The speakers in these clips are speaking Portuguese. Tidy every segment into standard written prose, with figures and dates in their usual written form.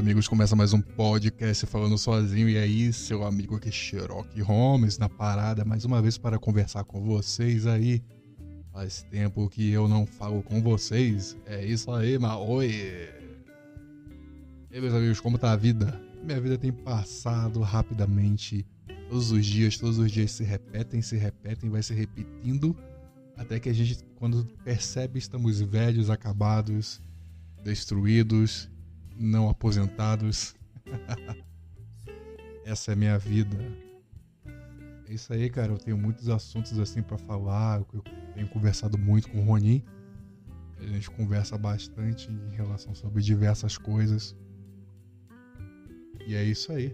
amigos, começa mais um podcast falando sozinho. E aí, seu amigo aqui, Sherlock Holmes, na parada, mais uma vez para conversar com vocês aí. Faz tempo que eu não falo com vocês. É isso aí, Maoi. E aí, meus amigos, como tá a vida? Minha vida tem passado rapidamente. Todos os dias se repetem, vai se repetindo. Até que a gente, quando percebe, estamos velhos, acabados, destruídos, não aposentados. Essa é a minha vida. É isso aí, cara. Eu tenho muitos assuntos assim pra falar. Eu tenho conversado muito com o Ronin. A gente conversa bastante em relação sobre diversas coisas. E é isso aí.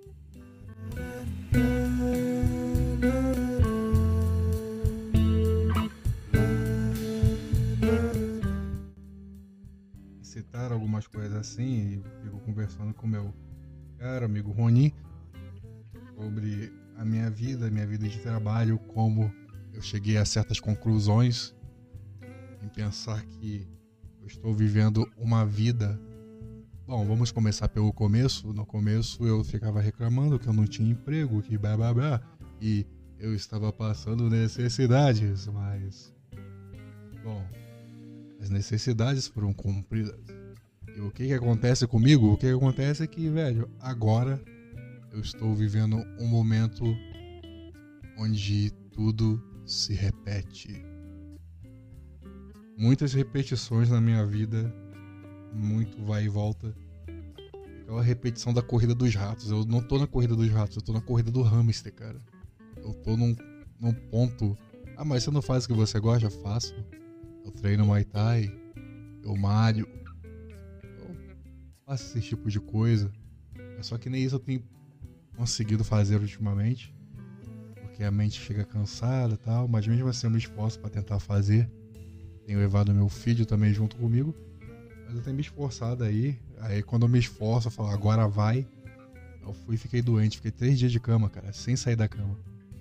Citar algumas coisas assim e eu fico conversando com meu caro amigo Roni sobre a minha vida de trabalho, como eu cheguei a certas conclusões em pensar que eu estou vivendo uma vida. Bom, vamos começar pelo começo. No começo eu ficava reclamando que eu não tinha emprego, que blá blá blá, e eu estava passando necessidades, mas bom, as necessidades foram cumpridas. E o que acontece comigo? O que acontece é que, velho, agora eu estou vivendo um momento onde tudo se repete. Muitas repetições na minha vida, muito vai e volta. Aquela repetição da corrida dos ratos. Eu não tô na corrida dos ratos, eu tô na corrida do hamster, cara. Eu tô num ponto. Ah, mas você não faz o que você gosta? Eu faço. Eu treino Muay Thai, eu malho, eu faço esse tipo de coisa. Só que nem isso eu tenho conseguido fazer ultimamente, porque a mente chega cansada e tal, mas mesmo assim eu me esforço para tentar fazer. Tenho levado meu filho também junto comigo, mas eu tenho me esforçado aí. Aí quando eu me esforço, eu falo, agora vai. Eu fui e fiquei doente, fiquei 3 dias de cama, cara, sem sair da cama.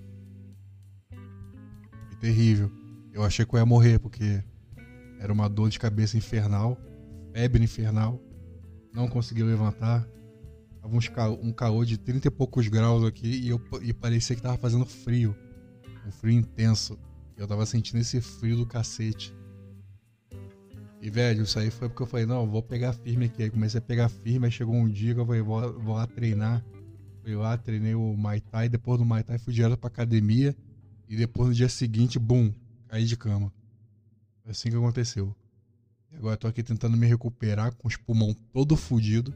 Foi terrível. Eu achei que eu ia morrer, porque era uma dor de cabeça infernal, febre infernal, não consegui levantar. Tava um calor de 30 e poucos graus aqui e parecia que tava fazendo frio, um frio intenso. Eu tava sentindo esse frio do cacete. E velho, isso aí foi porque eu falei, não, eu vou pegar firme aqui. Aí comecei a pegar firme, aí chegou um dia que eu falei, vou lá treinar. Fui lá, treinei o Muay Thai, depois do Muay Thai fui direto pra academia. E depois no dia seguinte, bum, caí de cama. Foi assim que aconteceu. E agora eu tô aqui tentando me recuperar com os pulmão todo fudido,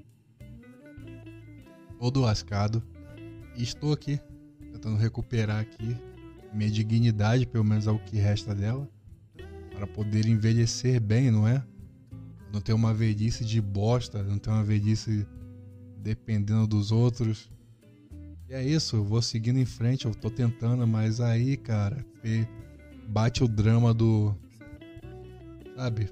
todo lascado. E estou aqui tentando recuperar aqui minha dignidade, pelo menos ao que resta dela, para poder envelhecer bem, não é? Não ter uma velhice de bosta, não ter uma velhice dependendo dos outros. E é isso, eu vou seguindo em frente, eu tô tentando, mas aí, cara, bate o drama do... sabe?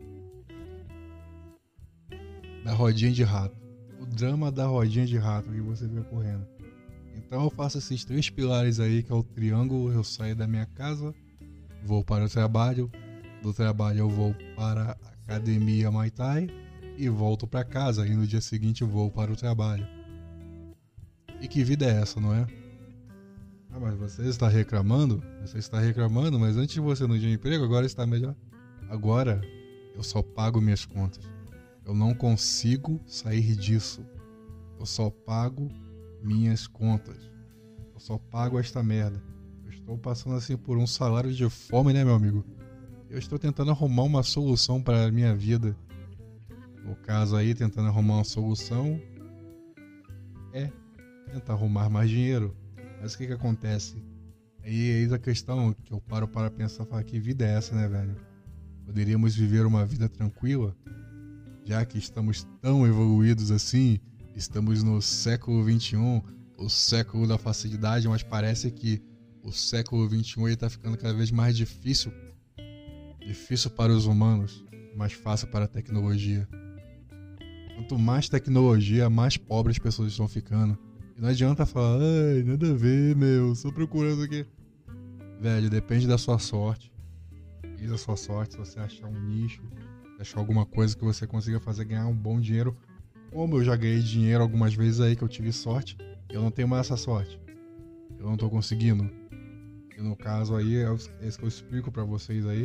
Da rodinha de rato. O drama da rodinha de rato que você vê correndo. Então eu faço esses 3 pilares aí, que é o triângulo. Eu saio da minha casa, vou para o trabalho. Do trabalho eu vou para a academia Muay Thai e volto para casa. E no dia seguinte vou para o trabalho. E que vida é essa, não é? Ah, mas você está reclamando? Você está reclamando, mas antes você não tinha emprego, agora está melhor. Agora eu só pago minhas contas. Eu não consigo sair disso. Eu só pago minhas contas. Eu só pago esta merda. Eu estou passando assim por um salário de fome, né, meu amigo? Eu estou tentando arrumar uma solução para a minha vida. No caso aí, tentando arrumar uma solução é tentar arrumar mais dinheiro. Mas o que acontece? Aí eis a questão que eu paro para pensar, falar, que vida é essa, né, velho? Poderíamos viver uma vida tranquila? Já que estamos tão evoluídos assim, estamos no século XXI, o século da facilidade, mas parece que o século XXI está ficando cada vez mais difícil. Difícil para os humanos, mais fácil para a tecnologia. Quanto mais tecnologia, mais pobres as pessoas estão ficando. E não adianta falar, ai, nada a ver, meu, só procurando aqui. Velho, depende da sua sorte. Eis a sua sorte, se você achar um nicho, achar alguma coisa que você consiga fazer ganhar um bom dinheiro Como eu já ganhei dinheiro algumas vezes aí que eu tive sorte, eu não tenho mais essa sorte. Eu não tô conseguindo. E no caso aí, é isso que eu explico pra vocês aí.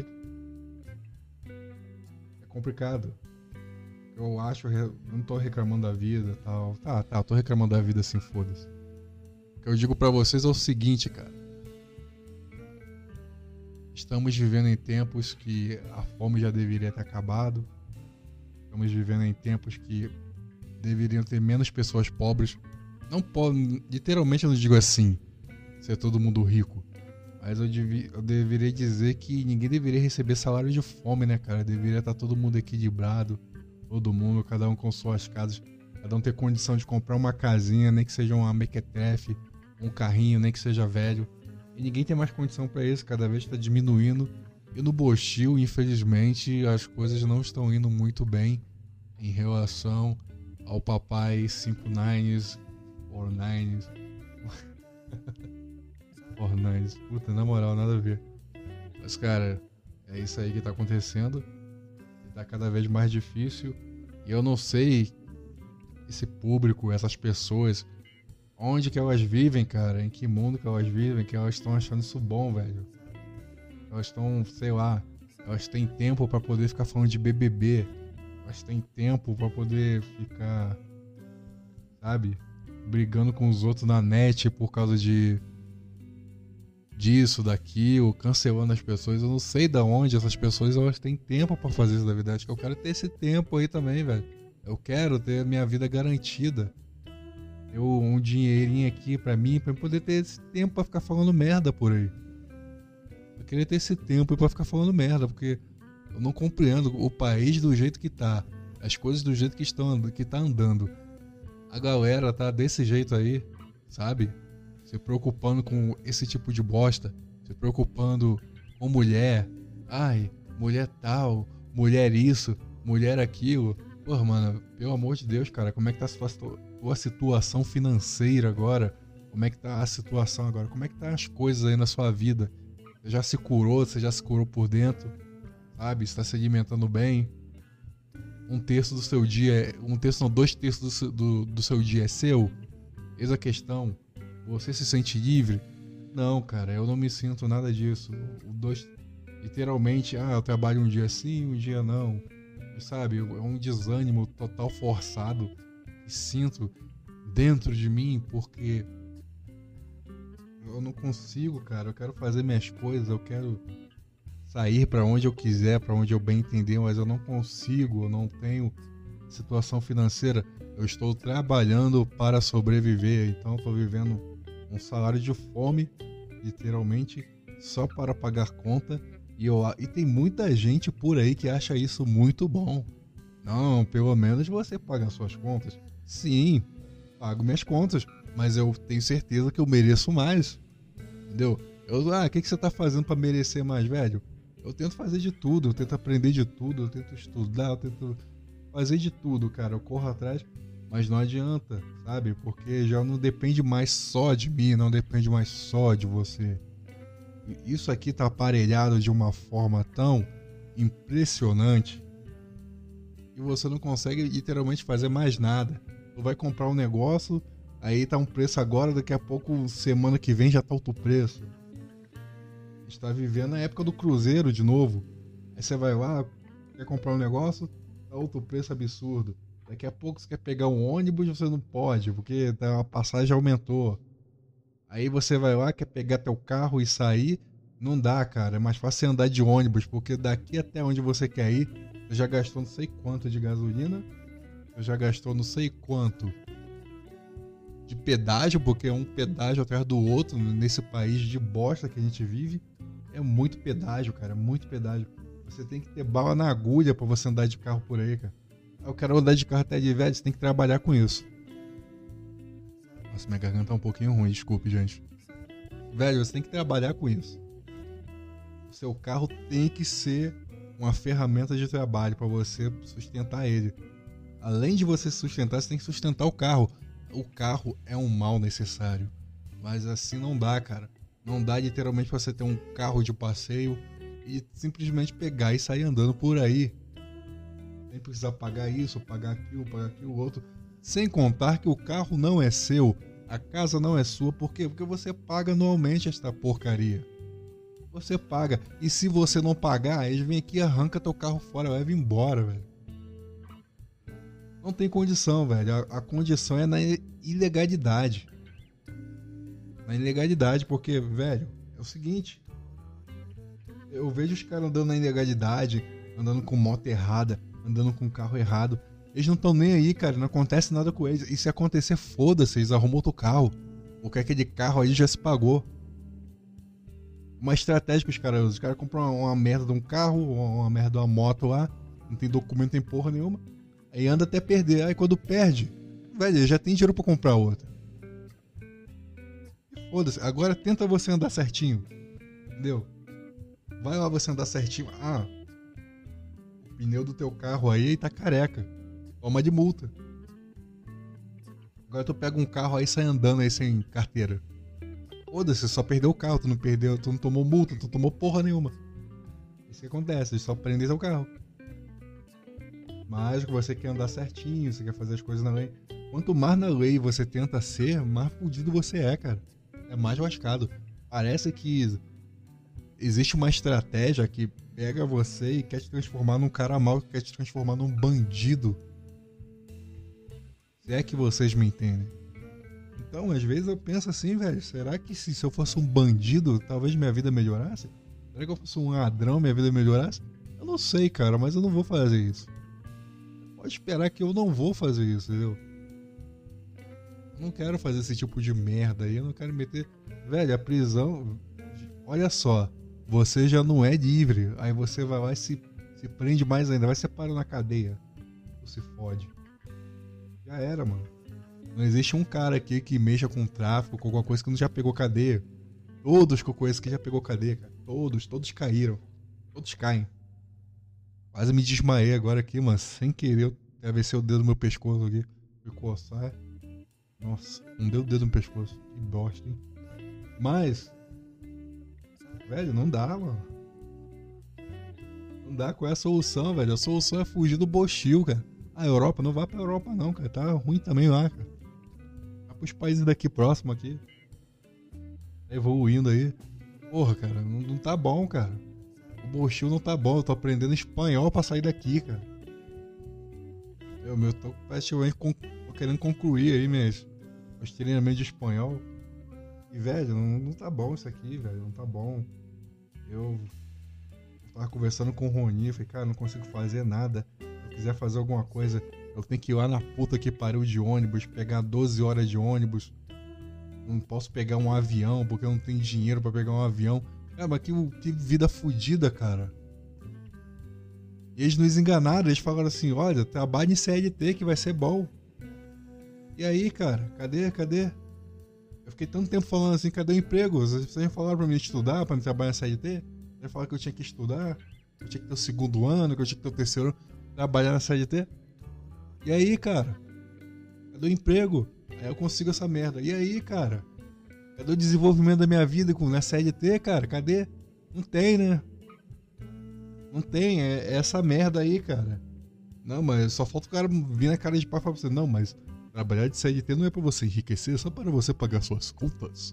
É complicado. Eu acho, eu não tô reclamando da vida e tal. Tá, eu tô reclamando da vida assim, foda-se. O que eu digo pra vocês é o seguinte, cara. Estamos vivendo em tempos que a fome já deveria ter acabado. Estamos vivendo em tempos que deveriam ter menos pessoas pobres. Não pode, literalmente eu não digo assim, ser todo mundo rico. Mas eu deveria dizer que ninguém deveria receber salário de fome, né, cara? Deveria estar todo mundo equilibrado. Todo mundo, cada um com suas casas. Cada um ter condição de comprar uma casinha, nem que seja uma mequetrefe, um carrinho, nem que seja velho. E ninguém tem mais condição para isso, cada vez está diminuindo. E no Bochil, infelizmente, as coisas não estão indo muito bem em relação ao papai 5 nines, 4 nines. 4 nines. Puta, na moral, nada a ver. Mas, cara, é isso aí que tá acontecendo. Tá cada vez mais difícil. E eu não sei esse público, essas pessoas, onde que elas vivem, cara? Em que mundo que elas vivem, que elas estão achando isso bom, velho? Elas estão, sei lá, elas têm tempo pra poder ficar falando de BBB. Elas têm tempo pra poder ficar, sabe, brigando com os outros na net por causa disso, daquilo, cancelando as pessoas. Eu não sei da onde essas pessoas elas têm tempo pra fazer isso da vida. Acho que eu quero ter esse tempo aí também, velho. Eu quero ter a minha vida garantida. Um dinheirinho aqui pra mim poder ter esse tempo pra ficar falando merda por aí. Eu queria ter esse tempo pra ficar falando merda, porque eu não compreendo o país do jeito que tá, as coisas do jeito que tá andando. A galera tá desse jeito aí, sabe? Se preocupando com esse tipo de bosta, se preocupando com mulher. Ai, mulher tal, mulher isso, mulher aquilo. Porra, mano, pelo amor de Deus, cara, como é que tá a situação financeira agora? Como é que tá a situação agora? Como é que tá as coisas aí na sua vida? Você já se curou? Você já se curou por dentro? Sabe? Está se alimentando bem? 1/3 do seu dia, 2/3 do seu dia é seu? Eis a questão. Você se sente livre? Não, cara, eu não me sinto nada disso. Literalmente, eu trabalho um dia sim, um dia não. Sabe, é um desânimo total forçado que sinto dentro de mim, porque eu não consigo, cara. Eu quero fazer minhas coisas, eu quero sair pra onde eu quiser, pra onde eu bem entender, mas eu não consigo, eu não tenho situação financeira. Eu estou trabalhando para sobreviver, então eu estou vivendo um salário de fome, literalmente, só para pagar conta. E tem muita gente por aí que acha isso muito bom. Não, pelo menos você paga suas contas. Sim, pago minhas contas, mas eu tenho certeza que eu mereço mais. Entendeu? O que você tá fazendo para merecer mais, velho? Eu tento fazer de tudo, eu tento aprender de tudo, eu tento estudar, eu tento fazer de tudo, cara. Eu corro atrás, mas não adianta, sabe? Porque já não depende mais só de mim, não depende mais só de você. Isso aqui tá aparelhado de uma forma tão impressionante que você não consegue literalmente fazer mais nada. Tu vai comprar um negócio, aí tá um preço agora, daqui a pouco, semana que vem já tá outro preço. A gente tá vivendo a época do cruzeiro de novo. Aí você vai lá, quer comprar um negócio, tá outro preço absurdo. Daqui a pouco você quer pegar um ônibus, você não pode, porque a passagem aumentou. Aí você vai lá, quer pegar teu carro e sair, não dá, cara. É mais fácil você andar de ônibus, porque daqui até onde você quer ir, você já gastou não sei quanto de gasolina, você já gastou não sei quanto de pedágio, porque é um pedágio atrás do outro nesse país de bosta que a gente vive. É muito pedágio, cara, é muito pedágio. Você tem que ter bala na agulha pra você andar de carro por aí, cara. Eu quero andar de carro até de velho, você tem que trabalhar com isso. Nossa, minha garganta tá um pouquinho ruim, desculpe, gente. Velho, você tem que trabalhar com isso. O seu carro tem que ser uma ferramenta de trabalho para você sustentar ele. Além de você sustentar, você tem que sustentar o carro. O carro é um mal necessário. Mas assim não dá, cara. Não dá literalmente pra você ter um carro de passeio e simplesmente pegar e sair andando por aí. Sem precisar pagar isso, pagar aquilo outro. Sem contar que o carro não é seu, a casa não é sua. Por quê? Porque você paga anualmente esta porcaria. Você paga. E se você não pagar, eles vêm aqui e arrancam teu carro fora, leva embora, velho. Não tem condição, velho. A condição é na ilegalidade. Na ilegalidade, porque, velho, é o seguinte. Eu vejo os caras andando na ilegalidade, andando com moto errada, andando com carro errado. Eles não estão nem aí, cara. Não acontece nada com eles. E se acontecer, foda-se, eles arrumam outro carro. Porque aquele carro aí já se pagou. Uma estratégia que os caras usam. Os caras compram uma merda de um carro, uma merda de uma moto lá. Não tem documento, não tem porra nenhuma. Aí anda até perder. Aí quando perde, velho, ele já tem dinheiro pra comprar outra. E foda-se. Agora tenta você andar certinho. Entendeu? Vai lá você andar certinho. Ah, o pneu do teu carro aí tá careca. Toma de multa. Agora tu pega um carro aí e sai andando aí sem carteira. Foda-se, só perdeu o carro, tu não tomou multa, tu tomou porra nenhuma. Isso que acontece, eles só prendem seu carro. Mas que você quer andar certinho, você quer fazer as coisas na lei. Quanto mais na lei você tenta ser, mais fudido você é, cara. É mais lascado. Parece que existe uma estratégia que pega você e quer te transformar num cara mau, que quer te transformar num bandido. Se é que vocês me entendem. Então, às vezes eu penso assim, velho, será que se eu fosse um bandido, talvez minha vida melhorasse? Será que eu fosse um ladrão, minha vida melhorasse? Eu não sei, cara, mas eu não vou fazer isso. Pode esperar que eu não vou fazer isso, entendeu? Eu não quero fazer esse tipo de merda aí, eu não quero meter... Velho, a prisão... Olha só, você já não é livre, aí você vai lá e se prende mais ainda, vai ser parado na cadeia. Você se fode. Já era, mano. Não existe um cara aqui que mexa com tráfico, com alguma coisa que não já pegou cadeia. Todos que eu conheço que já pegou cadeia, cara. Todos caíram. Todos caem. Quase me desmaiei agora aqui, mano. Sem querer, eu atravessei o dedo no meu pescoço aqui. Fui coçar. Nossa, não deu o dedo no pescoço. Que bosta, hein? Mas, velho, não dá, mano. Não dá. Qual é a solução, velho? A solução é fugir do Bochil, cara. A Europa, não vai pra Europa não, cara. Tá ruim também lá, cara. Vai pros países daqui próximo aqui. Tá evoluindo aí. Porra, cara, não tá bom, cara. O Bochil não tá bom. Eu tô aprendendo espanhol pra sair daqui, cara. Eu tô praticamente querendo concluir aí meus treinamentos de espanhol. E, velho, não tá bom isso aqui, velho. Não tá bom. Eu tava conversando com o Roni. Falei, cara, não consigo fazer nada. Quiser fazer alguma coisa, eu tenho que ir lá na puta que pariu de ônibus, pegar 12 horas de ônibus. Não posso pegar um avião, porque eu não tenho dinheiro pra pegar um avião. É, mas que vida fodida, cara. E eles nos enganaram, eles falaram assim, olha, trabalha em CLT que vai ser bom. E aí, cara, cadê? Eu fiquei tanto tempo falando assim, cadê o emprego? Vocês falaram pra mim estudar, pra me trabalhar em CLT? Vocês falaram que eu tinha que estudar, que eu tinha que ter o segundo ano, que eu tinha que ter o terceiro ano. Trabalhar na CLT. E aí, cara? Cadê o emprego? Aí eu consigo essa merda. E aí, cara? Cadê o desenvolvimento da minha vida na CLT, cara? Cadê? Não tem, né? Não tem. É essa merda aí, cara. Não, mas só falta o cara vir na cara de pau e falar pra você. Não, mas trabalhar de CLT não é pra você enriquecer, é só para você pagar suas contas.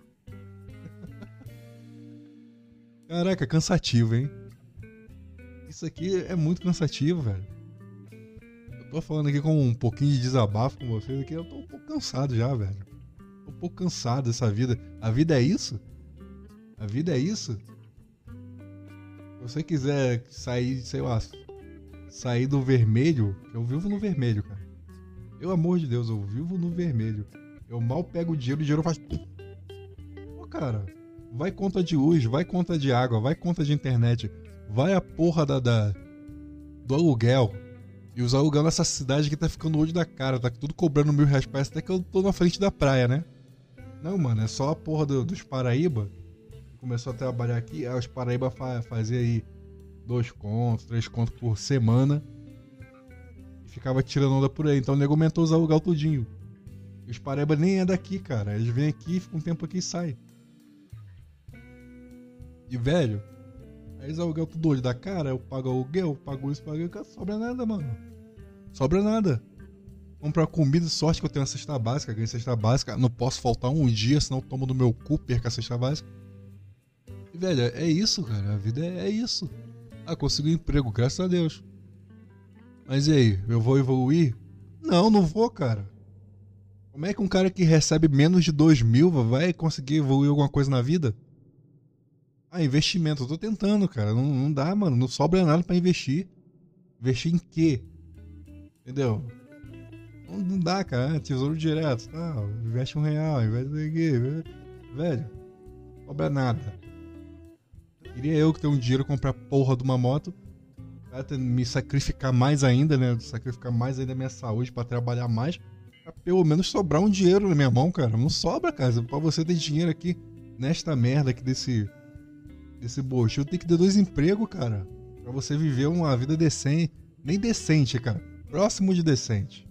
Caraca, cansativo, hein? Isso aqui é muito cansativo, velho. Eu tô falando aqui com um pouquinho de desabafo com vocês aqui. Eu tô um pouco cansado já, velho. Tô um pouco cansado dessa vida. A vida é isso? A vida é isso? Se você quiser sair, sei lá, sair do vermelho, eu vivo no vermelho, cara. Pelo amor de Deus, eu vivo no vermelho. Eu mal pego o dinheiro faz... Pô, cara, vai conta de luz, vai conta de água, vai conta de internet. Vai a porra do aluguel. E os aluguel nessa cidade que tá ficando o olho da cara. Tá tudo cobrando R$1.000. Parece até que eu tô na frente da praia, né? Não, mano, é só a porra dos Paraíba. Começou a trabalhar aqui. Aí os Paraíba fazia aí 2 contos, 3 contos por semana. E ficava tirando onda por aí. Então o nego aumentou os aluguel tudinho. E os Paraíba nem é daqui, cara. Eles vêm aqui, ficam um tempo aqui e saem. E, velho... Aí eles aluguel tudo hoje da cara, eu pago aluguel, pago isso, pago aquilo, sobra nada, mano. Sobra nada. comprar comida, sorte que eu tenho uma cesta básica, ganhei cesta básica, não posso faltar um dia, senão eu tomo no meu cu, perco a cesta básica. E, velho, é isso, cara, a vida é isso. Ah, consegui um emprego, graças a Deus. Mas e aí, eu vou evoluir? Não, não vou, cara. Como é que um cara que recebe menos de 2.000 vai conseguir evoluir alguma coisa na vida? Ah, investimento, eu tô tentando, cara, não dá, mano, não sobra nada pra investir. Investir em quê? Entendeu? Não dá, cara. Tesouro direto, tá? Investe R$1, investe aqui, velho. Não sobra nada. Queria eu que tenho um dinheiro comprar porra de uma moto, pra me sacrificar mais ainda, né? Sacrificar mais ainda a minha saúde pra trabalhar mais, pra pelo menos sobrar um dinheiro na minha mão, cara. Não sobra, cara. Pra você ter dinheiro aqui nesta merda aqui desse bullshit, tem que ter 2 empregos, cara. Pra você viver uma vida decente. Nem decente, cara. Próximo de decente.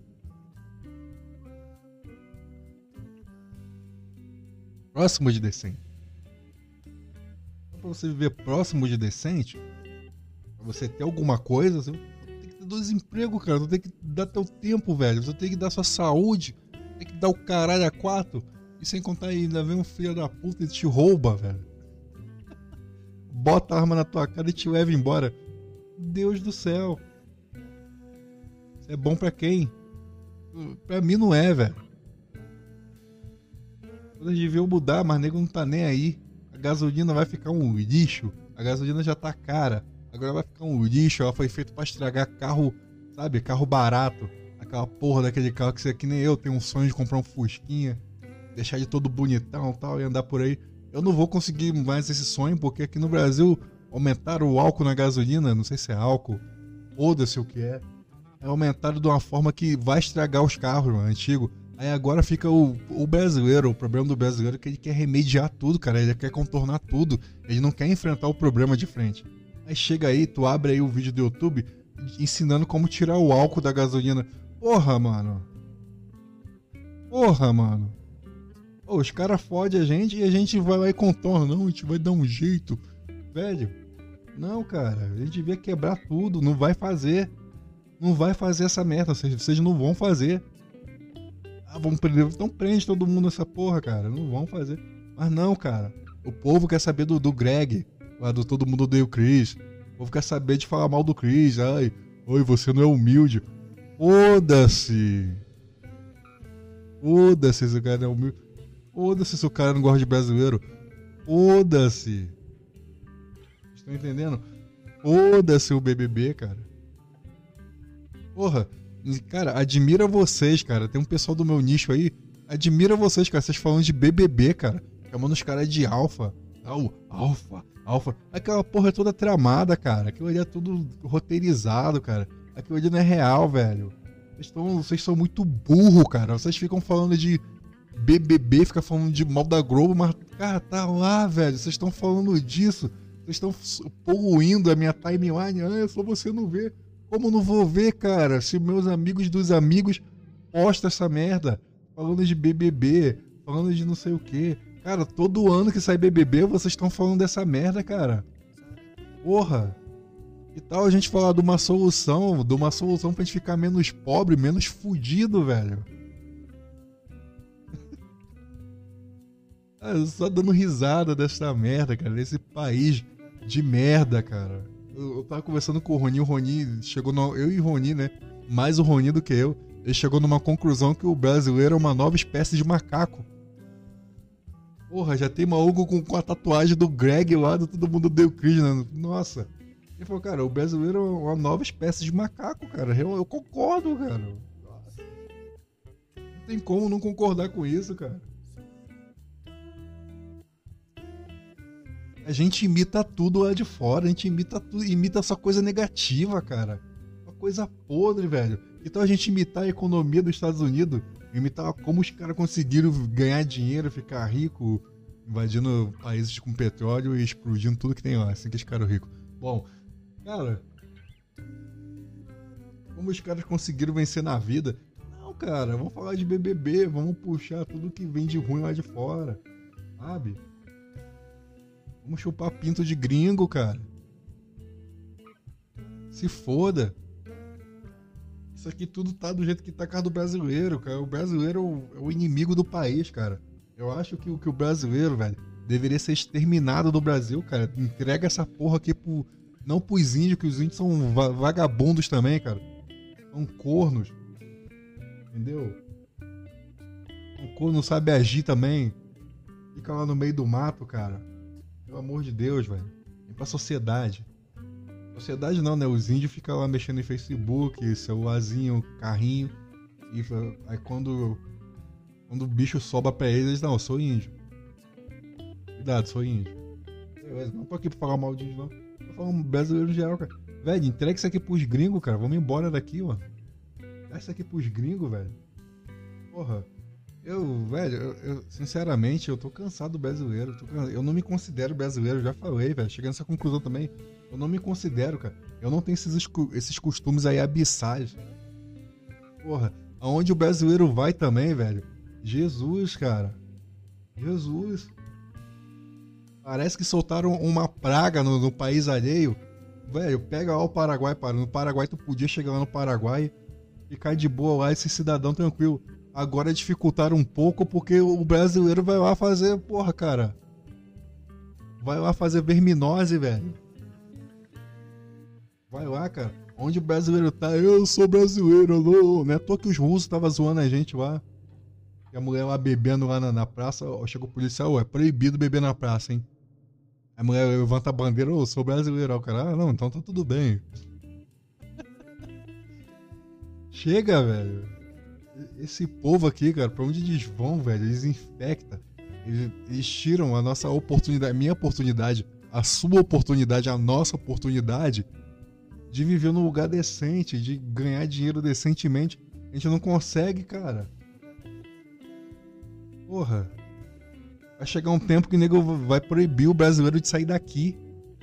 Próximo de decente. Então, pra você viver próximo de decente, pra você ter alguma coisa, você tem que ter 2 empregos, cara. Você tem que dar teu tempo, velho. Você tem que dar sua saúde. Tem que dar o caralho a 4. E sem contar ainda vem um filho da puta e te rouba, velho. Bota a arma na tua cara e te leva embora. Deus do céu. Isso é bom pra quem? Pra mim não é, velho. Eles deviam mudar, mas nego não tá nem aí. A gasolina vai ficar um lixo. A gasolina já tá cara. Agora vai ficar um lixo. Ela foi feita pra estragar carro, sabe? Carro barato. Aquela porra daquele carro que você, que nem eu, tenho um sonho de comprar um Fusquinha. Deixar ele todo bonitão e tal e andar por aí. Eu não vou conseguir mais esse sonho porque aqui no Brasil aumentaram o álcool na gasolina. Não sei se é álcool. Foda-se o que é. É aumentado de uma forma que vai estragar os carros, mano, antigo. Aí agora fica o brasileiro, o problema do brasileiro é que ele quer remediar tudo, cara. Ele quer contornar tudo. Ele não quer enfrentar o problema de frente. Aí chega aí, tu abre aí o vídeo do YouTube ensinando como tirar o álcool da gasolina. Porra, mano. Porra, mano. Pô, os caras fodem a gente e a gente vai lá e contorna. Não, a gente vai dar um jeito. Velho, não, cara. A gente devia quebrar tudo. Não vai fazer. Não vai fazer essa merda. Vocês não vão fazer. Ah, vamos prender. Então prende todo mundo nessa porra, cara. Não vão fazer. Mas não, cara. O povo quer saber do Greg. Lá do Todo Mundo Odeia o Chris. O povo quer saber de falar mal do Chris. Ai, oi, você não é humilde. Foda-se. Foda-se se o cara não é humilde. Foda-se se o cara não gosta de brasileiro. Foda-se. Estão entendendo? Foda-se o BBB, cara. Porra, cara, admira vocês, cara. Tem um pessoal do meu nicho aí. Admira vocês, cara. Vocês falando de BBB, cara. Chamando os caras de alfa. Alfa. Aquela porra é toda tramada, cara. Aquilo ali é tudo roteirizado, cara. Aquilo ali não é real, velho. Vocês são muito burro, cara. Vocês ficam falando de BBB, ficam falando de mal da Globo, mas, cara, tá lá, velho. Vocês estão falando disso. Vocês estão poluindo a minha timeline. Ah, é só você não ver. Como não vou ver, cara? Se meus amigos dos amigos postam essa merda, falando de BBB, falando de não sei o que. Cara, todo ano que sai BBB, vocês estão falando dessa merda, cara. Porra. Que tal a gente falar de uma solução pra gente ficar menos pobre, menos fudido, velho? Só dando risada dessa merda, cara. Desse país de merda, cara. Eu tava conversando com o Roni chegou no... Eu e o Roni, né? Mais o Roni do que eu. Ele chegou numa conclusão que o brasileiro é uma nova espécie de macaco. Porra, já tem maluco com a tatuagem do Greg lá, do Todo Mundo Odeia o Chris, né? Nossa. Ele falou, cara, o brasileiro é uma nova espécie de macaco, cara. Eu concordo, cara. Não tem como não concordar com isso, cara. A gente imita tudo lá de fora, a gente imita tudo, imita só coisa negativa, cara. Uma coisa podre, velho. Então a gente imitar a economia dos Estados Unidos, imitar como os caras conseguiram ganhar dinheiro, ficar rico, invadindo países com petróleo e explodindo tudo que tem lá, assim que eles ficaram ricos. Bom, cara, como os caras conseguiram vencer na vida? Não, cara, vamos falar de BBB, vamos puxar tudo que vem de ruim lá de fora, sabe? Vamos chupar pinto de gringo, cara. Se foda. Isso aqui tudo tá do jeito que tá a cara do brasileiro, cara. O brasileiro é o inimigo do país, cara. Eu acho que o brasileiro, velho, deveria ser exterminado do Brasil, cara. Entrega essa porra aqui não pros índios, que os índios são vagabundos também, cara. São cornos. Entendeu? O corno não sabe agir também. Fica lá no meio do mato, cara. Pelo amor de Deus, velho. Vem pra sociedade. Sociedade não, né? Os índios ficam lá mexendo em Facebook, celularzinho, carrinho. E aí quando o bicho sobra pra eles, não, eu sou índio. Cuidado, sou índio. Beleza, não tô aqui pra falar mal de índio, não. Tô falando brasileiro em geral, cara. Velho, entrega isso aqui pros gringos, cara. Vamos embora daqui, ó. Dá isso aqui pros gringos, velho. Porra. Sinceramente, eu tô cansado do brasileiro. Eu não me considero brasileiro, já falei, velho. Chegando nessa conclusão também. Eu não me considero, cara. Eu não tenho esses costumes aí abissais. Porra, aonde o brasileiro vai também, velho. Jesus, cara. Jesus. Parece que soltaram uma praga no país alheio. Velho, pega lá o Paraguai, para. No Paraguai tu podia chegar lá no Paraguai, ficar de boa lá, esse cidadão tranquilo. Agora dificultaram um pouco porque o brasileiro vai lá fazer, porra, cara. Vai lá fazer verminose, velho. Vai lá, cara. Onde o brasileiro tá? Eu sou brasileiro, não é à toa que os russos estavam zoando a gente lá. E a mulher lá bebendo lá na praça. Chegou o policial, é proibido beber na praça, hein? A mulher levanta a bandeira, eu sou brasileiro. O cara, não, então tá tudo bem. Chega, velho. Esse povo aqui, cara, pra onde eles vão, velho? Eles infectam. Eles tiram a nossa oportunidade, a minha oportunidade, a sua oportunidade, a nossa oportunidade de viver num lugar decente, de ganhar dinheiro decentemente. A gente não consegue, cara. Porra. Vai chegar um tempo que o nego vai proibir o brasileiro de sair daqui.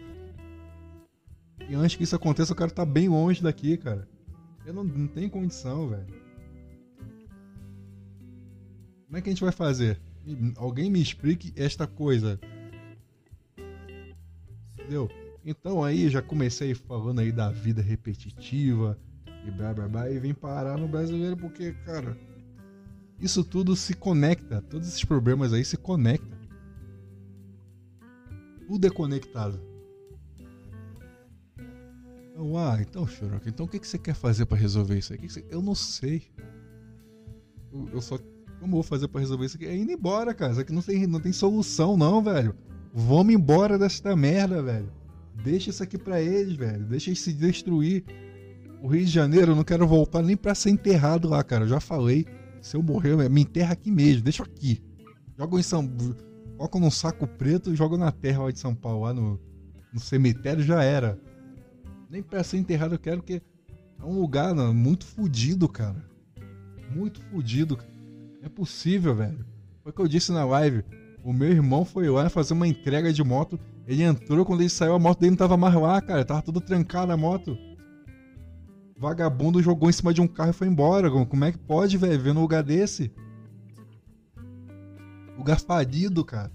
E antes que isso aconteça, o cara tá bem longe daqui, cara. Eu não tenho condição, velho. Como é que a gente vai fazer? Alguém me explique esta coisa. Entendeu? Então aí já comecei falando aí da vida repetitiva e blá blá blá, e vim parar no brasileiro porque, cara, isso tudo se conecta. Todos esses problemas aí se conectam. Tudo é conectado. Então, Choroca, então o que você quer fazer pra resolver isso aí? Eu não sei. Eu só... Como eu vou fazer pra resolver isso aqui? É indo embora, cara. Isso aqui não tem solução, não, velho. Vamos embora desta merda, velho. Deixa isso aqui pra eles, velho. Deixa eles se destruir. O Rio de Janeiro, eu não quero voltar nem pra ser enterrado lá, cara. Eu já falei. Se eu morrer, me enterra aqui mesmo. Deixa aqui. Coloca num saco preto e joga na terra lá de São Paulo, lá no cemitério, já era. Nem pra ser enterrado eu quero, porque é um lugar muito fodido, cara. Muito fodido, cara. Não é possível, velho. Foi o que eu disse na live. O meu irmão foi lá fazer uma entrega de moto. Ele entrou, quando ele saiu, a moto dele não tava mais lá, cara. Tava tudo trancado a moto. Vagabundo jogou em cima de um carro e foi embora. Como é que pode, velho, ver num lugar desse? Lugar falido, cara.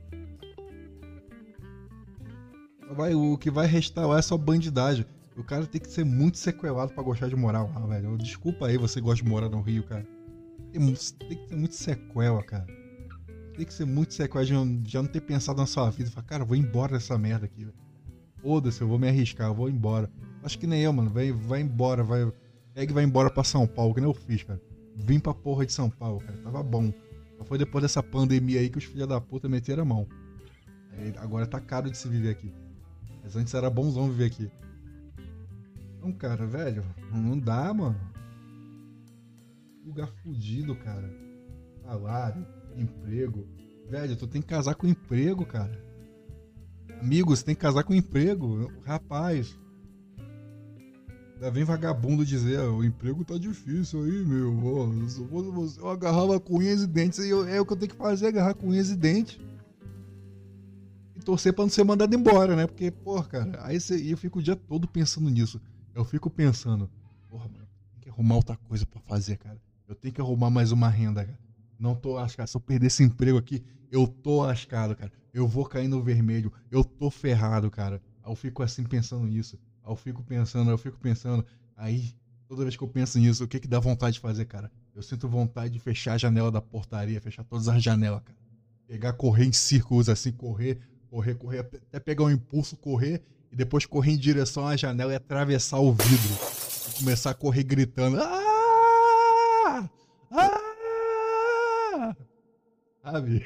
O que vai restar lá é só bandidagem. O cara tem que ser muito sequelado pra gostar de morar lá, velho. Desculpa aí, você gosta de morar no Rio, cara. Tem que ter muito sequela, cara. Tem que ser muito sequela de já não ter pensado na sua vida. Falar, cara, eu vou embora dessa merda aqui, velho. Foda-se, eu vou me arriscar, eu vou embora. Acho que nem eu, mano. Vai embora, pega e vai embora pra São Paulo, que nem eu fiz, cara. Vim pra porra de São Paulo, cara. Tava bom. Só foi depois dessa pandemia aí que os filhos da puta meteram a mão. Agora tá caro de se viver aqui. Mas antes era bonzão viver aqui. Então, cara, velho, não dá, mano. Lugar fudido, cara. Salário, emprego. Velho, tu tem que casar com emprego, cara. Amigo, você tem que casar com emprego. Rapaz. Ainda vem vagabundo dizer, o emprego tá difícil aí, meu. Eu agarrava com unhas e dentes. É o que eu tenho que fazer, agarrar com unhas e dentes. E torcer pra não ser mandado embora, né? Porque, porra, cara, eu fico o dia todo pensando nisso. Eu fico pensando, porra, mano, tem que arrumar outra coisa pra fazer, cara. Eu tenho que arrumar mais uma renda, cara. Não tô lascado. Se eu perder esse emprego aqui, eu tô lascado, cara. Eu vou cair no vermelho. Eu tô ferrado, cara. Aí eu fico assim pensando nisso. Aí eu fico pensando. Aí Toda vez que eu penso nisso, o que dá vontade de fazer, cara? Eu sinto vontade de fechar a janela da portaria, fechar todas as janelas, cara. Pegar, correr em círculos assim, correr, até pegar um impulso, correr e depois correr em direção à janela e atravessar o vidro. E começar a correr gritando. Ah! Ah! Sabe?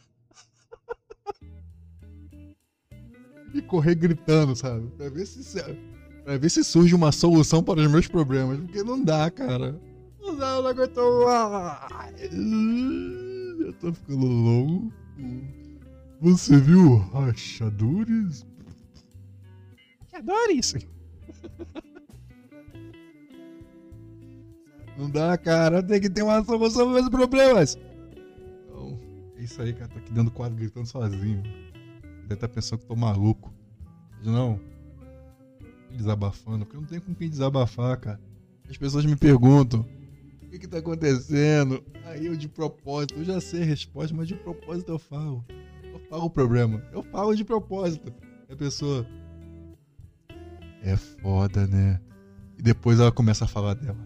E correr gritando, sabe? Pra ver se surge uma solução para os meus problemas. Porque não dá, cara. Não dá, eu não aguento. Eu tô ficando louco. Você viu rachadores? Rachadores? Não dá, cara. Tem que ter uma solução para os meus problemas. Então, é isso aí, cara. Tô aqui dentro do quadro gritando sozinho. Deve estar pensando que eu tô maluco. Mas não. Desabafando. Porque eu não tenho com quem desabafar, cara. As pessoas me perguntam: o que tá acontecendo? Aí eu de propósito, eu já sei a resposta, mas de propósito eu falo. Eu falo o problema. Eu falo de propósito. E a pessoa: é foda, né? E depois ela começa a falar dela.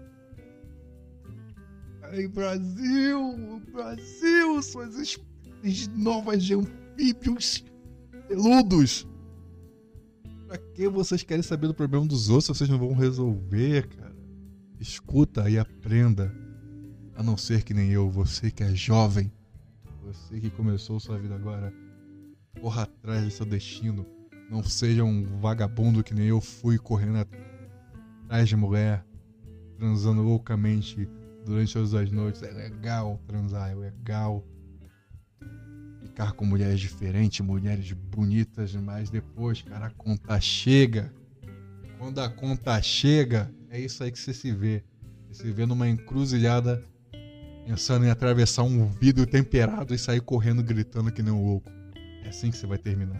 Ai, Brasil! Brasil! Suas espécies novas de anfíbios peludos! Pra que vocês querem saber do problema dos outros se vocês não vão resolver, cara? Escuta e aprenda. A não ser que nem eu, você que é jovem, você que começou sua vida agora, corra atrás do seu destino. Não seja um vagabundo que nem eu fui, correndo atrás de mulher, transando loucamente durante todas as noites. É legal transar, é legal ficar com mulheres diferentes, mulheres bonitas, mas depois, cara, a conta chega. Quando a conta chega, é isso aí que você se vê. Você se vê numa encruzilhada, pensando em atravessar um vidro temperado e sair correndo, gritando que nem um louco. É assim que você vai terminar.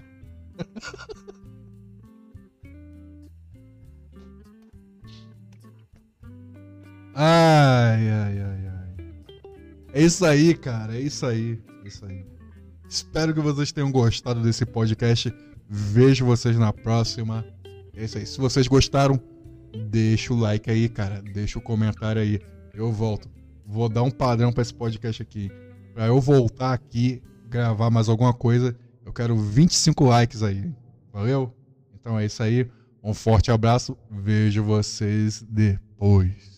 Ai. É isso aí, cara. É isso aí. Espero que vocês tenham gostado desse podcast. Vejo vocês na próxima. É isso aí. Se vocês gostaram, deixa o like aí, cara. Deixa o comentário aí. Eu volto. Vou dar um padrão pra esse podcast aqui. Pra eu voltar aqui, gravar mais alguma coisa, eu quero 25 likes aí. Valeu? Então é isso aí. Um forte abraço. Vejo vocês depois.